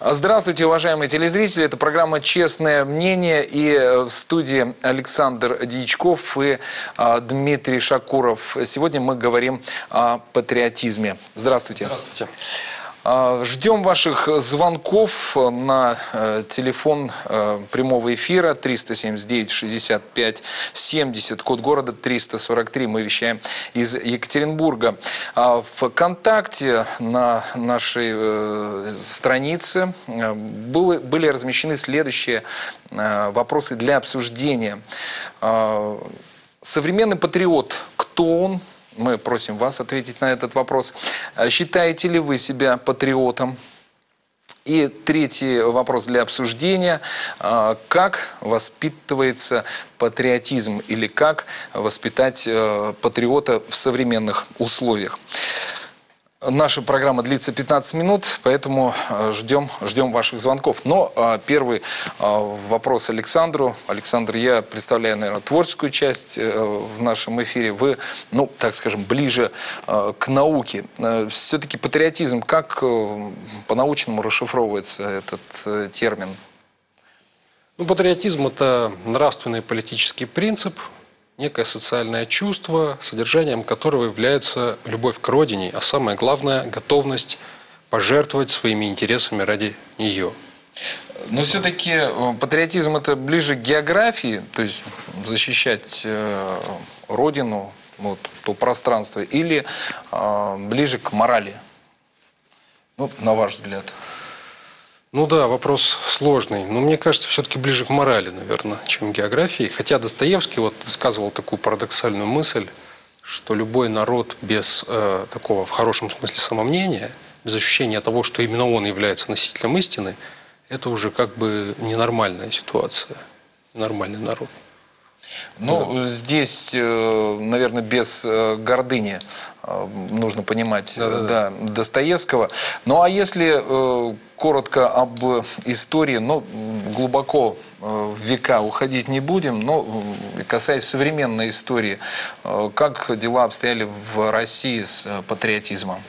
Здравствуйте, уважаемые телезрители. Это программа «Честное мнение». И в студии Александр Дьячков и Дмитрий Шакуров. Сегодня мы говорим о патриотизме. Здравствуйте. Здравствуйте. Ждем ваших звонков на телефон прямого эфира 379-65-70, код города 343. Мы вещаем из Екатеринбурга. ВКонтакте на нашей странице были размещены следующие вопросы для обсуждения. Современный патриот, кто он? Мы просим вас ответить на этот вопрос. Считаете ли вы себя патриотом? И третий вопрос для обсуждения. Как воспитывается патриотизм? Или как воспитать патриота в современных условиях? Наша программа длится 15 минут, поэтому ждем ваших звонков. Но первый вопрос Александру. Александр, я представляю, наверное, творческую часть в нашем эфире. Вы, ну, так скажем, ближе к науке. Все-таки патриотизм, как по-научному расшифровывается этот термин? Ну, патриотизм – это нравственный политический принцип, некое социальное чувство, содержанием которого является любовь к родине, а самое главное – готовность пожертвовать своими интересами ради нее. Но все-таки патриотизм – это ближе к географии, то есть защищать родину, вот, то пространство, или ближе к морали, ну, на ваш взгляд? Ну да, вопрос сложный, но мне кажется, все-таки ближе к морали, наверное, чем к географии. Хотя Достоевский вот высказывал такую парадоксальную мысль, что любой народ без такого, в хорошем смысле, самомнения, без ощущения того, что именно он является носителем истины, это уже как бы ненормальная ситуация, ненормальный народ. Ну, да. Здесь, наверное, без гордыни нужно понимать да, Достоевского. Ну, а если коротко об истории, ну, глубоко в века уходить не будем, но касаясь современной истории, как дела обстояли в России с патриотизмом?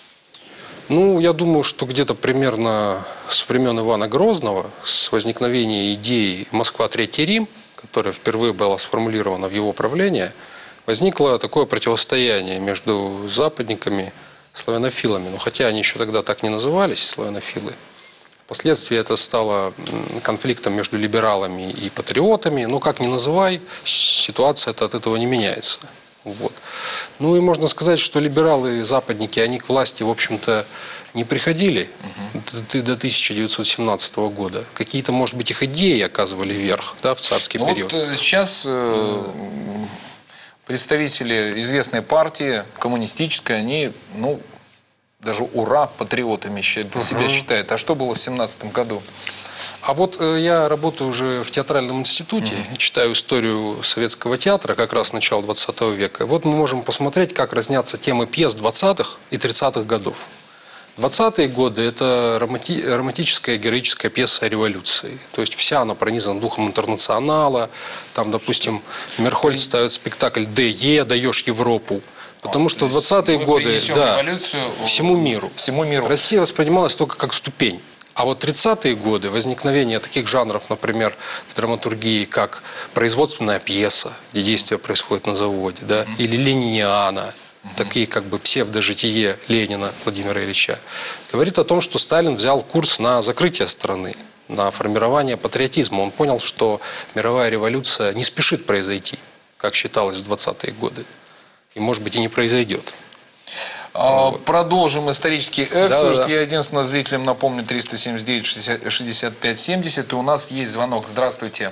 Ну, я думаю, что где-то примерно с времен Ивана Грозного, с возникновения идеи «Москва, Третий Рим», которая впервые была сформулирована в его правлении, возникло такое противостояние между западниками и славянофилами. Но хотя они еще тогда так не назывались, славянофилы, впоследствии это стало конфликтом между либералами и патриотами. Но как ни называй, ситуация от этого не меняется. Вот. Ну и можно сказать, что либералы и западники, они к власти, в общем-то, не приходили до 1917 года. Какие-то, может быть, их идеи оказывали верх, да, в царский период. Вот сейчас представители известной партии, коммунистической, они, ну, даже ура, патриотами себя считают. А что было в 1917 году? А вот я работаю уже в театральном институте, читаю историю советского театра, как раз начала 20 века. И вот мы можем посмотреть, как разнятся темы пьес 20-х и 30-х годов. 20-е годы – это романтическая, героическая пьеса о революции. То есть вся она пронизана духом интернационала. Там, допустим, Мерхольд ставит спектакль «ДЕ», «Даешь Европу». Потому что в 20-е годы всему миру Россия воспринималась только как ступень. А вот 30-е годы, возникновение таких жанров, например, в драматургии, как производственная пьеса, где действие происходит на заводе, да, или лениниана, такие как бы псевдожитие Ленина Владимира Ильича, говорит о том, что Сталин взял курс на закрытие страны, на формирование патриотизма. Он понял, что мировая революция не спешит произойти, как считалось в 20-е годы, и, может быть, и не произойдет. Продолжим исторический экскурс. Я единственным зрителям напомню 379-65-70. И у нас есть звонок. Здравствуйте.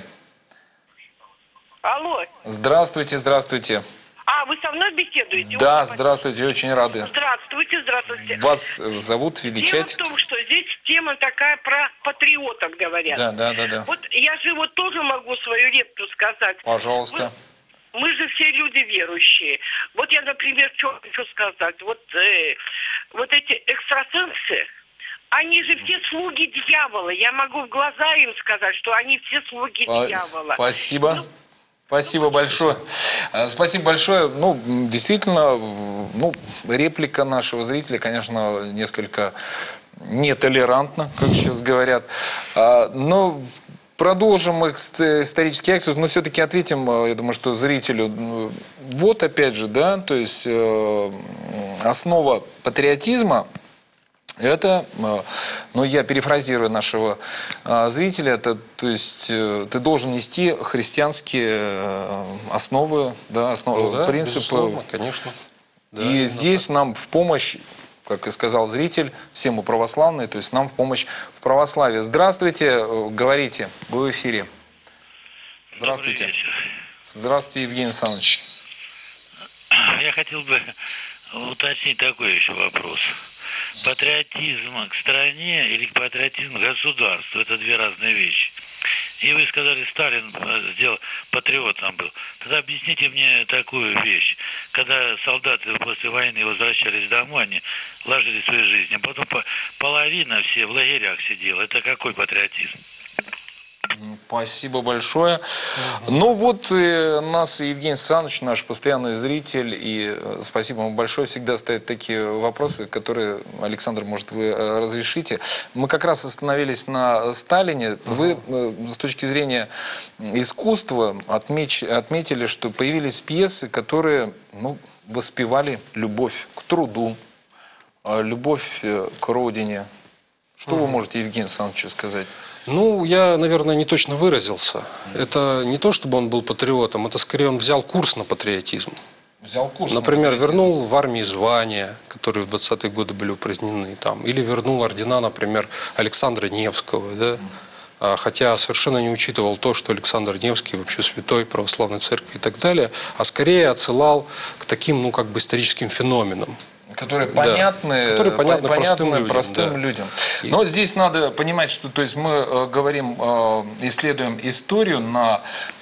Алло. Здравствуйте, здравствуйте. А, вы со мной беседуете? Да, здравствуйте, очень рады. Здравствуйте, здравствуйте. Вас зовут, величать? Дело в том, что здесь тема такая про патриотов говорят. Да. Вот я же вот тоже могу свою реплику сказать. Пожалуйста. Мы же все люди верующие. Вот я, например, что хочу сказать. Вот эти экстрасенсы, они же все слуги дьявола. Я могу в глаза им сказать, что они все слуги дьявола. Спасибо. Спасибо большое. Спасибо большое. Ну, действительно, реплика нашего зрителя, конечно, несколько нетолерантно, как сейчас говорят. Но продолжим исторический экскурс, но все-таки ответим, я думаю, что зрителю. Вот опять же, да, то есть основа патриотизма – это, ну, я перефразирую нашего зрителя, это, то есть, ты должен нести христианские основы, да, основы, да, принципы. Безусловно, конечно. Да, и здесь так. нам в помощь, как и сказал зритель, все мы православные, то есть нам в помощь в православии. Здравствуйте, говорите, вы в эфире. Здравствуйте. Здравствуйте, Евгений Александрович. Я хотел бы уточнить такой еще вопрос. Патриотизм к стране или патриотизм к государству – это две разные вещи. И вы сказали, Сталин сделал, патриотом был. Тогда объясните мне такую вещь. Когда солдаты после войны возвращались домой, они ложили свои жизни, а потом половина все в лагерях сидела. Это какой патриотизм? Спасибо большое. Ну вот нас Евгений Александрович, наш постоянный зритель, и спасибо вам большое, всегда ставят такие вопросы, которые, Александр, может, вы разрешите. Мы как раз остановились на Сталине. Вы с точки зрения искусства отметили, что появились пьесы, которые, ну, воспевали любовь к труду, любовь к родине. Что вы можете, Евгений Александрович, сказать? Ну, я, наверное, не точно выразился. Это не то, чтобы он был патриотом, это скорее он взял курс на патриотизм. Взял курс. Например, вернул в армии звания, которые в 20-е годы были упразднены, там, или вернул ордена, например, Александра Невского, да? Хотя совершенно не учитывал то, что Александр Невский вообще святой православной церкви и так далее, а скорее отсылал к таким, ну, как бы историческим феноменам. Которые понятны, которые понятны простым людям. Но здесь надо понимать, что, то есть, мы говорим, исследуем историю на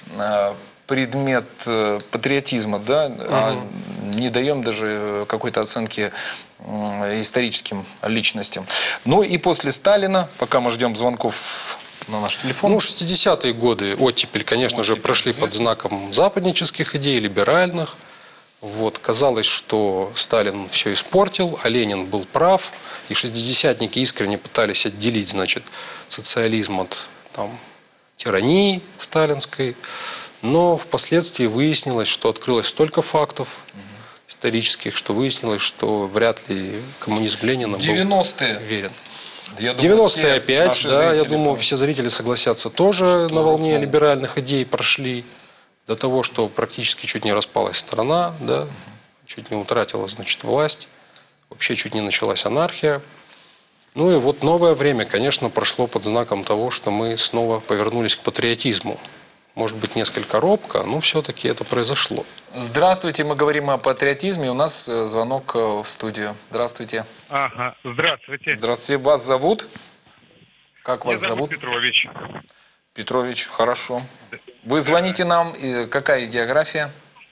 предмет патриотизма, да, а не даем даже какой-то оценки историческим личностям. Ну и после Сталина, пока мы ждем звонков на наш телефон. Ну, 60-е годы оттепель, конечно же, прошли под знаком западнических идей, либеральных. Вот, казалось, что Сталин все испортил, а Ленин был прав, и шестидесятники искренне пытались отделить, значит, социализм от там, тирании сталинской. Но впоследствии выяснилось, что открылось столько фактов исторических, что выяснилось, что вряд ли коммунизм Ленина был верен. 90-е опять, да, я думаю, все зрители согласятся, тоже на волне либеральных идей прошли. До того, что практически чуть не распалась страна, да, чуть не утратила, значит, власть, вообще чуть не началась анархия. Ну и вот новое время, конечно, прошло под знаком того, что мы снова повернулись к патриотизму. Может быть, несколько робко, но все-таки это произошло. Здравствуйте, мы говорим о патриотизме. У нас звонок в студию. Здравствуйте. Ага, здравствуйте. Здравствуйте, вас зовут? Как вас Меня зовут? Петрович. Петрович, хорошо. Вы звоните нам, какая география?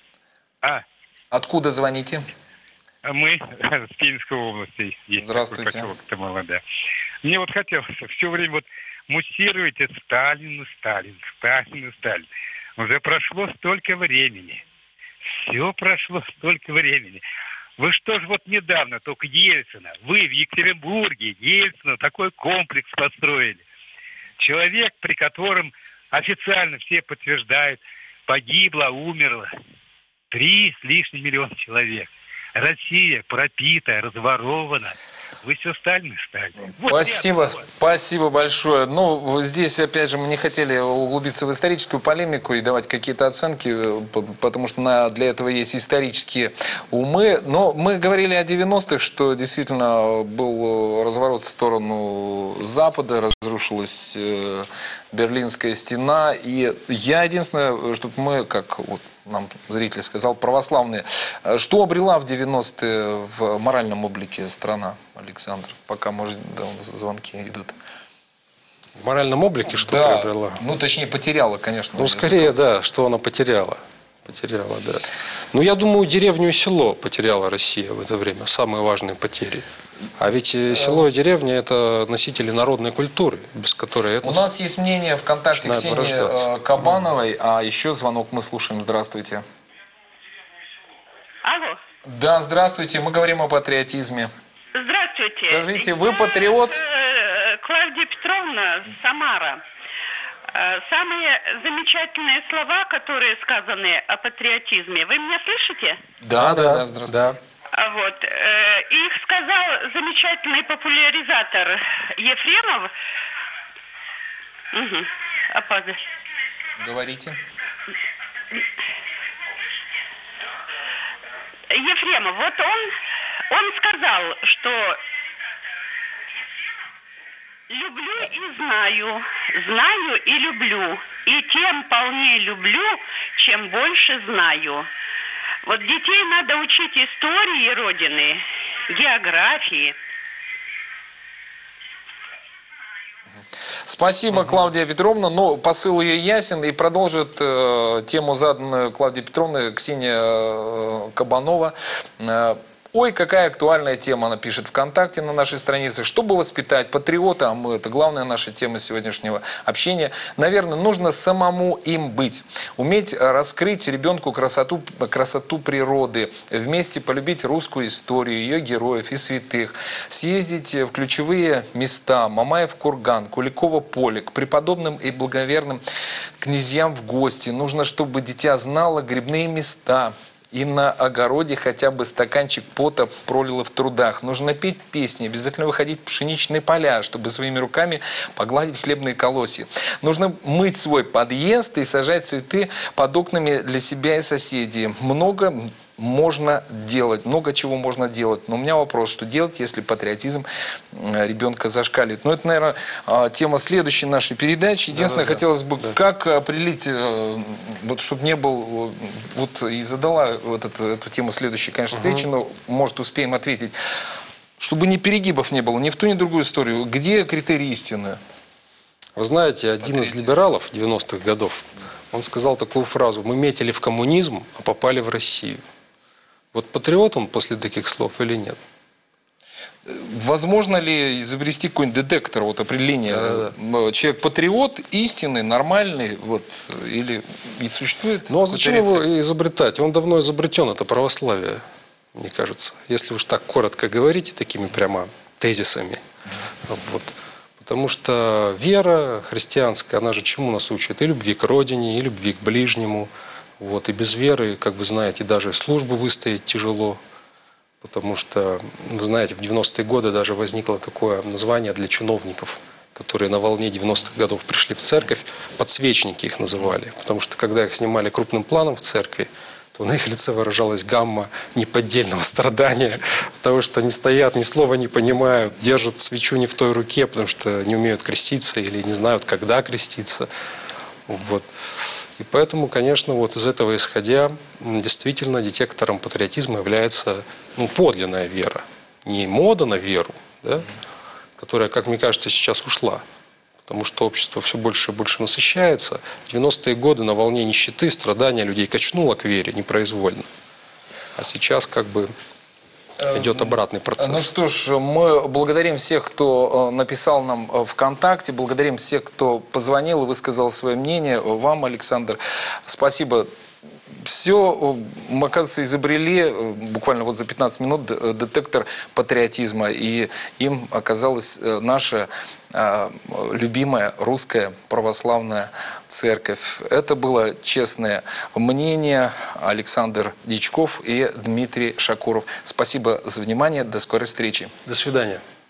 Откуда звоните? Мы с Пензенской области. Есть. Здравствуйте. Такой поселок Тамалада. Мне вот хотелось все время вот муссируете Сталин. Уже прошло столько времени. Все прошло столько времени. Вы что ж вот недавно, только Ельцина, вы в Екатеринбурге, Ельцина, такой комплекс построили. Человек, при котором официально все подтверждают, погибло, умерло 3 с лишним миллиона человек. Россия пропита, разворована. Вы все Сталин стали. Вот спасибо большое. Ну, здесь, опять же, мы не хотели углубиться в историческую полемику и давать какие-то оценки, потому что для этого есть исторические умы. Но мы говорили о 90-х, что действительно был разворот в сторону Запада, разрушилась Берлинская стена. И я единственное, чтобы мы, как вот нам зритель сказал, православные, что обрела в 90-е в моральном облике страна, Александр? Пока, может, да, у нас звонки идут. В моральном облике что приобрела? Ну, точнее, потеряла, конечно. Ну, скорее, да, что она потеряла. Потеряла, да. Ну, я думаю, деревню и село потеряла Россия в это время. Самые важные потери. А ведь село и деревня – это носители народной культуры, без которой это... У нас есть мнение ВКонтакте Ксении Кабановой, а еще звонок мы слушаем. Здравствуйте. Алло. Да, здравствуйте. Мы говорим о патриотизме. Здравствуйте. Скажите, вы патриот? Клавдия Петровна, Самара. Самые замечательные слова, которые сказаны о патриотизме, вы меня слышите? Да, здравствуйте. Да. Вот. Их сказал замечательный популяризатор Ефремов. Угу. Говорите. Ефремов, вот он сказал, что люблю и знаю, знаю и люблю, и тем полнее люблю, чем больше знаю. Вот детей надо учить истории Родины, географии. Спасибо, Клавдия Петровна. Но посыл ее ясен, и продолжит тему, заданную Клавдией Петровной, Ксения Кабанова. Ой, какая актуальная тема, она пишет ВКонтакте на нашей странице. Чтобы воспитать патриота, а это главная наша тема сегодняшнего общения, наверное, нужно самому им быть. Уметь раскрыть ребенку красоту природы, вместе полюбить русскую историю, ее героев и святых, съездить в ключевые места, Мамаев курган, Куликово поле, к преподобным и благоверным князьям в гости. Нужно, чтобы дитя знало грибные места, и на огороде хотя бы стаканчик пота пролило в трудах. Нужно петь песни, обязательно выходить в пшеничные поля, чтобы своими руками погладить хлебные колосья. Нужно мыть свой подъезд и сажать цветы под окнами для себя и соседей. Много можно делать, много чего можно делать. Но у меня вопрос, что делать, если патриотизм ребенка зашкаливает? Ну, это, наверное, тема следующей нашей передачи. Единственное, хотелось бы, как определить, вот, чтобы не был, вот и задала вот эту тему следующей, конечно, встречи, но, может, успеем ответить. Чтобы ни перегибов не было, ни в ту, ни в другую историю. Где критерий истины? Вы знаете, один из либералов 90-х годов, он сказал такую фразу: мы метили в коммунизм, а попали в Россию. Вот патриот он после таких слов или нет? Возможно ли изобрести какой-нибудь детектор, вот определение? Человек патриот, истинный, нормальный, вот, или и существует? Ну а зачем его изобретать? Он давно изобретен, это православие, мне кажется. Если уж так коротко говорить, такими прямо тезисами. Вот. Потому что вера христианская, она же чему нас учит? И любви к родине, и любви к ближнему. Вот. И без веры, как вы знаете, даже службу выстоять тяжело. Потому что, вы знаете, в 90-е годы даже возникло такое название для чиновников, которые на волне 90-х годов пришли в церковь, подсвечники их называли. Потому что когда их снимали крупным планом в церкви, то на их лице выражалась гамма неподдельного страдания, того, что они стоят, ни слова не понимают, держат свечу не в той руке, потому что не умеют креститься или не знают, когда креститься. Вот. И поэтому, конечно, вот из этого исходя, действительно детектором патриотизма является подлинная вера. Не мода на веру, да, которая, как мне кажется, сейчас ушла. Потому что общество все больше и больше насыщается. В 90-е годы на волне нищеты, страдания людей качнуло к вере непроизвольно. А сейчас как бы идет обратный процесс. Ну что ж, мы благодарим всех, кто написал нам ВКонтакте, благодарим всех, кто позвонил и высказал свое мнение. Вам, Александр, спасибо. Все, мы, оказывается, изобрели буквально вот за 15 минут детектор патриотизма. И им оказалась наша любимая русская православная церковь. Это было честное мнение. Александр Дичков и Дмитрий Шакуров. Спасибо за внимание. До скорой встречи. До свидания.